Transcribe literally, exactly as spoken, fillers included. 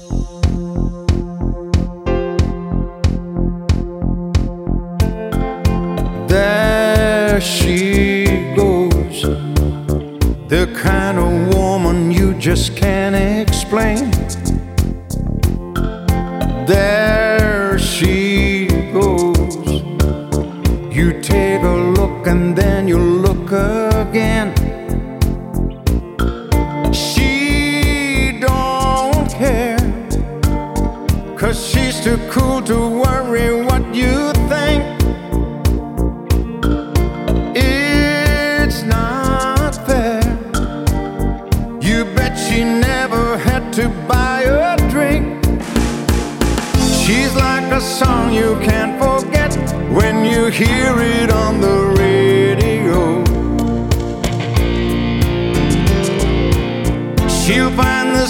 There she goes, the kind of woman you just can't explain. There she goes, you take a look and then you look again. She don't care, 'cause she's too cool to worry what you think. It's not fair, you bet she never had to buy a drink. She's like a song you can't forget when you hear it on the radio. She'll find the